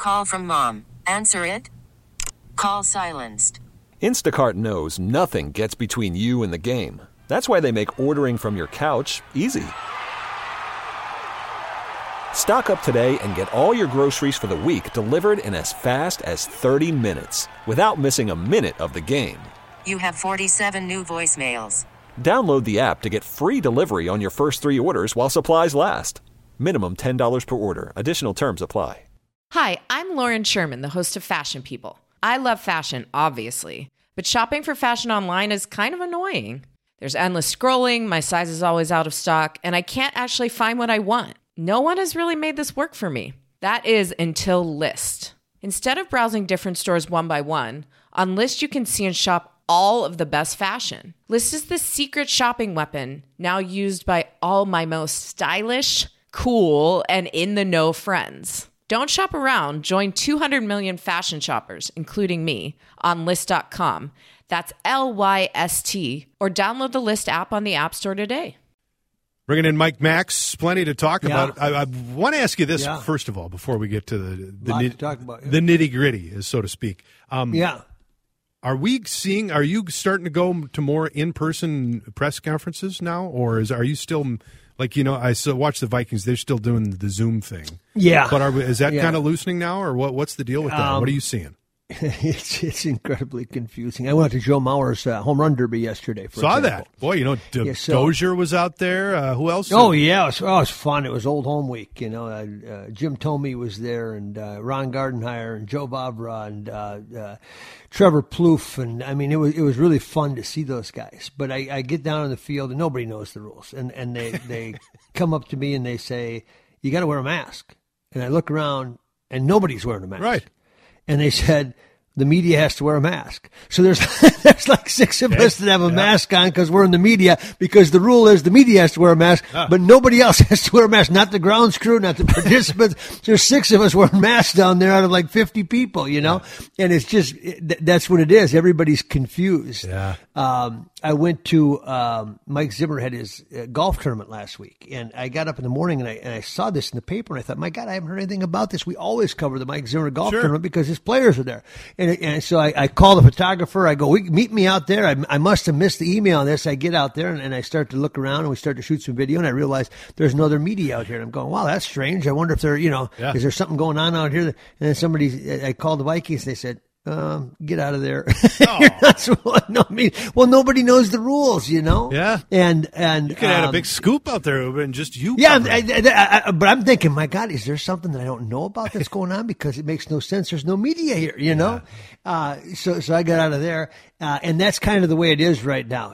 Call from mom. Answer it. Call silenced. Instacart knows nothing gets between you and the game. That's why they make ordering from your couch easy. Stock up today and get all your groceries for the week delivered in as fast as 30 minutes without missing a minute of the game. You have 47 new voicemails. Download the app to get free delivery on your first 3 orders while supplies last. Minimum $10 per order. Additional terms apply. Hi, I'm Lauren Sherman, the host of Fashion People. I love fashion, obviously, but shopping for fashion online is kind of annoying. There's endless scrolling, my size is always out of stock, and I can't actually find what I want. No one has really made this work for me. That is until Lyst. Instead of browsing different stores one by one, on Lyst you can see and shop all of the best fashion. Lyst is the secret shopping weapon now used by all my most stylish, cool, and in-the-know friends. Don't shop around. Join 200 million fashion shoppers, including me, on Lyst.com. That's Lyst, or download the Lyst app on the App Store today. Bringing in Mike Max, plenty to talk about. I want to ask you this first of all, before we get to the nitty-gritty, so to speak. Are you starting to go to more in-person press conferences now, or are you still... Like, I still watch the Vikings. They're still doing the Zoom thing. Yeah. But is that kind of loosening now, or what's the deal with that? What are you seeing? It's incredibly confusing. I went to Joe Mauer's home run derby yesterday. Saw that. Boy, Dozier was out there. Who else? Oh, yeah. It was fun. It was Old Home Week. Jim Thome was there, and Ron Gardenhire, and Joe Vavra, and Trevor Plouffe. And, I mean, it was really fun to see those guys. But I get down on the field, and nobody knows the rules. And they come up to me, and they say, you got to wear a mask. And I look around, and nobody's wearing a mask. Right. And they said the media has to wear a mask. So there's like 6 of us that have a mask on because we're in the media, because the rule is the media has to wear a mask, but nobody else has to wear a mask, not the grounds crew, not the participants. There's 6 of us wearing masks down there out of like 50 people, and it's just, that's what it is. Everybody's confused. Yeah. I went to, Mike Zimmer had his golf tournament last week, and I got up in the morning and I saw this in the paper, and I thought, my God, I haven't heard anything about this. We always cover the Mike Zimmer golf tournament because his players are there. And so I call the photographer. I go, meet me out there. I must have missed the email on this. I get out there and I start to look around, and we start to shoot some video, and I realize there's no other media out here. And I'm going, wow, that's strange. I wonder if there, is there something going on out here? And then I called the Vikings, and they said, get out of there. Well, nobody knows the rules, Yeah. And you could have a big scoop out there and just you. Yeah. But I'm thinking, my God, is there something that I don't know about that's going on? Because it makes no sense. There's no media here, So I got out of there. And that's kind of the way it is right now.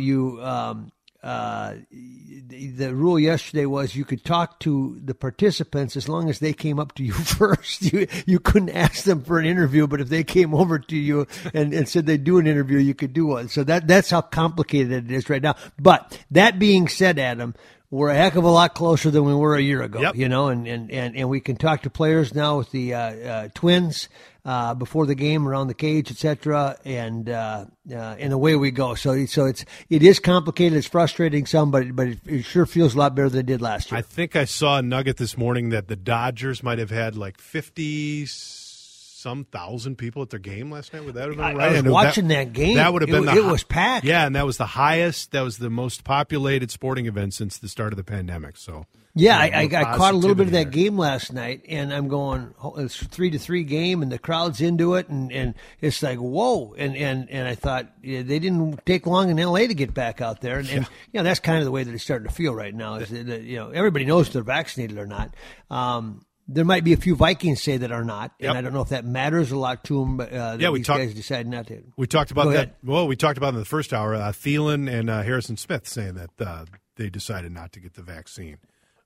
The rule yesterday was you could talk to the participants as long as they came up to you first. You couldn't ask them for an interview, but if they came over to you and said they'd do an interview, you could do one. So that's how complicated it is right now. But that being said, Adam, we're a heck of a lot closer than we were a year ago, and we can talk to players now with the Twins before the game around the cage, etc. And away we go. So it is complicated. It's frustrating some, but it sure feels a lot better than it did last year. I think I saw a nugget this morning that the Dodgers might have had like 50-some thousand people at their game last night. Would that have been right? I was watching that game. That would have been it was packed. Yeah, and that was the highest. That was the most populated sporting event since the start of the pandemic. So. Yeah, I caught a little bit of that game last night, and I'm going, it's 3-3 game, and the crowd's into it, and it's like, whoa. And I thought they didn't take long in L.A. to get back out there. And that's kind of the way that it's starting to feel right now. Is that, everybody knows if they're vaccinated or not. There might be a few Vikings say that are not, and I don't know if that matters a lot to them, but these guys decide not to. We talked about that. Well, we talked about in the first hour, Thielen and Harrison Smith saying that they decided not to get the vaccine.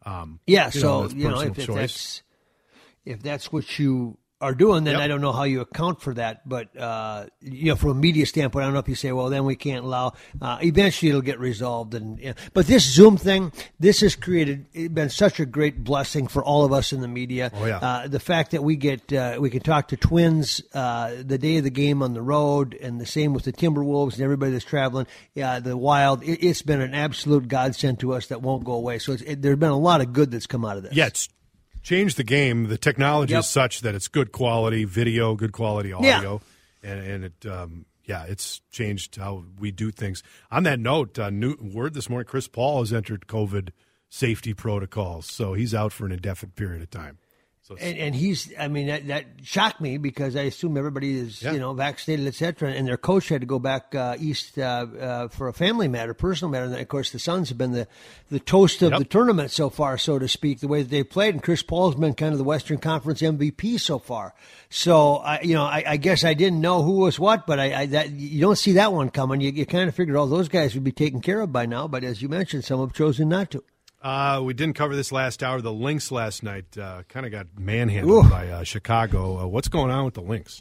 If that's what you are doing, then I don't know how you account for that. But from a media standpoint, I don't know if you say, well, then we can't allow. Eventually, it'll get resolved. But this Zoom thing, this has been such a great blessing for all of us in the media. Oh, yeah. The fact that we can talk to Twins the day of the game on the road, and the same with the Timberwolves and everybody that's traveling. The Wild. It's been an absolute godsend to us that won't go away. So there's been a lot of good that's come out of this. Yeah, changed the game. The technology is such that it's good quality video, good quality audio, and it it's changed how we do things. On that note, new word this morning: Chris Paul has entered COVID safety protocols, so he's out for an indefinite period of time. So and he's, I mean, that shocked me because I assume everybody is, vaccinated, et cetera. And their coach had to go back east for a family matter, personal matter. And of course, the Suns have been the toast of the tournament so far, so to speak, the way that they played. And Chris Paul's been kind of the Western Conference MVP so far. So, I guess I didn't know who was what, but you don't see that one coming. You kind of figured all those guys would be taken care of by now. But as you mentioned, some have chosen not to. We didn't cover this last hour. The Lynx last night kind of got manhandled by Chicago. What's going on with the Lynx?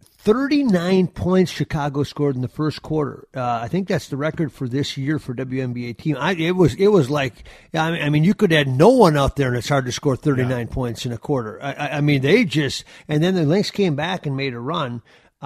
39 points Chicago scored in the first quarter. I think that's the record for this year for WNBA team. It was like, I mean, you could add no one out there, and it's hard to score 39 points in a quarter. I mean, and then the Lynx came back and made a run.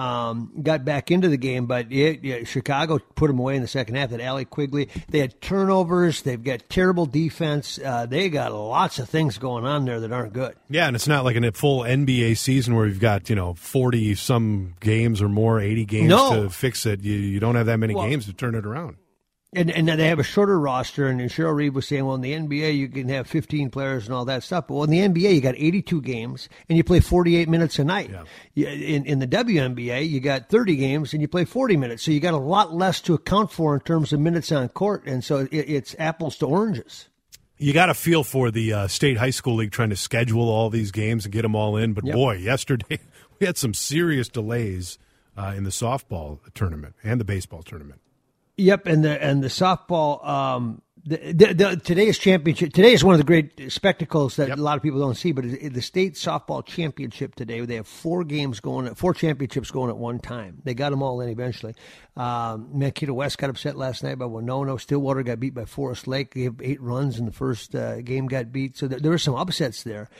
Got back into the game, but Chicago put them away in the second half. That Allie Quigley, they had turnovers. They've got terrible defense. They got lots of things going on there that aren't good. Yeah, and it's not like a full NBA season where you've got 40 some games or more, 80 games to fix it. You don't have that many games to turn it around. And they have a shorter roster, and Cheryl Reeve was saying, well, in the NBA, you can have 15 players and all that stuff. But in the NBA, you got 82 games, and you play 48 minutes a night. Yeah. In the WNBA, you got 30 games, and you play 40 minutes. So you got a lot less to account for in terms of minutes on court, and so it's apples to oranges. You got to feel for the State High School League trying to schedule all these games and get them all in. But, boy, yesterday we had some serious delays in the softball tournament and the baseball tournament. Yep, and the softball. Today's championship. Today is one of the great spectacles that a lot of people don't see. But the state softball championship today, they have 4 championships going at one time. They got them all in eventually. Mankato West got upset last night by Winona. Stillwater got beat by Forest Lake. They have 8 runs in the first game. Got beat. So there were some upsets there.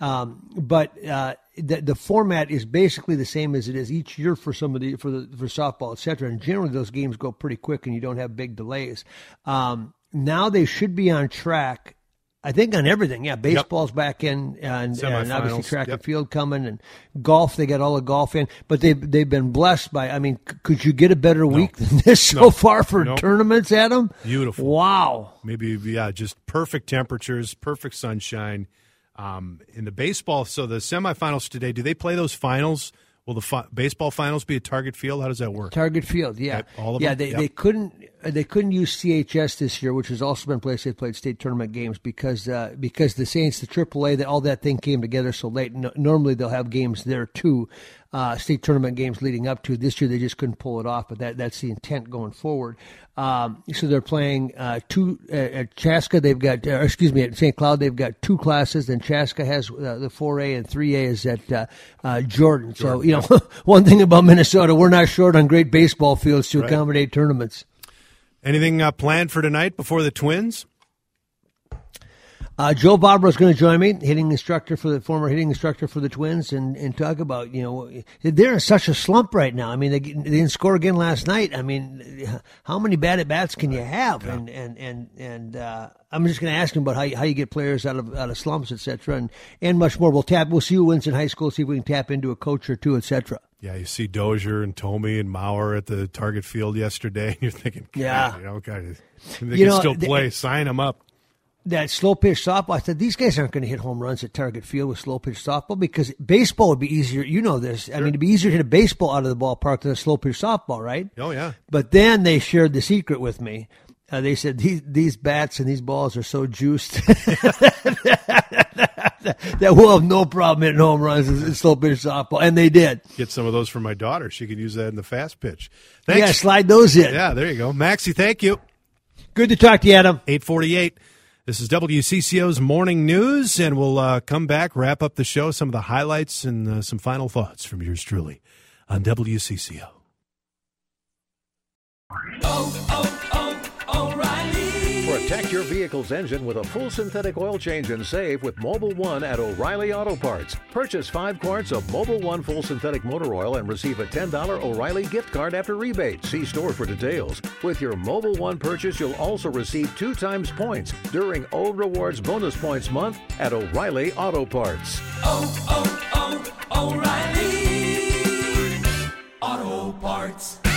But the format is basically the same as it is each year for for softball, et cetera. And generally those games go pretty quick and you don't have big delays. Now they should be on track, I think, on everything. Yeah, baseball's back in, and obviously track and field coming, and golf, they got all the golf in. But they've been blessed by, I mean, could you get a better week than this so far for tournaments, Adam? Beautiful. Wow. Maybe, just perfect temperatures, perfect sunshine. In the baseball, so the semifinals today, do they play those finals? Will the baseball finals be at Target Field? How does that work? Target Field, yeah. All of them? They couldn't use CHS this year, which has also been a place they played state tournament games because the Saints, the AAA, all that thing came together so late. Normally they'll have games there too, state tournament games leading up to. This year they just couldn't pull it off, but that's the intent going forward. So they're playing two at Chaska. They've got, at St. Cloud they've got 2 classes. Then Chaska has the 4A and 3A is at Jordan. So one thing about Minnesota, we're not short on great baseball fields to accommodate tournaments. Anything planned for tonight before the Twins? Joe Barbara is going to join me, former hitting instructor for the Twins, and talk about, they're in such a slump right now. I mean, they didn't score again last night. I mean, how many bad at bats can you have? Yeah. And I'm just going to ask him about how you get players out of slumps, et cetera, and much more. We'll see who wins in high school, see if we can tap into a coach or two, et cetera. Yeah, you see Dozier and Tomey and Maurer at the Target Field yesterday, and you're thinking, they can still play. Sign them up. That slow pitch softball, I said, these guys aren't going to hit home runs at Target Field with slow pitch softball because baseball would be easier. You know this. Sure. I mean, it'd be easier to hit a baseball out of the ballpark than a slow pitch softball, right? Oh, yeah. But then they shared the secret with me. They said, these bats and these balls are so juiced that we'll have no problem hitting home runs in slow pitch softball. And they did. Get some of those for my daughter. She could use that in the fast pitch. Thanks. Yeah, slide those in. Yeah, there you go. Maxie, thank you. Good to talk to you, Adam. 8:48. This is WCCO's Morning News, and we'll come back, wrap up the show, some of the highlights, and some final thoughts from yours truly on WCCO. O'Reilly. Protect your vehicle's engine with a full synthetic oil change and save with Mobil 1 at O'Reilly Auto Parts. Purchase 5 quarts of Mobil 1 full synthetic motor oil and receive a $10 O'Reilly gift card after rebate. See store for details. With your Mobil 1 purchase, you'll also receive 2 times points during O Rewards Bonus Points Month at O'Reilly Auto Parts. O'Reilly Auto Parts.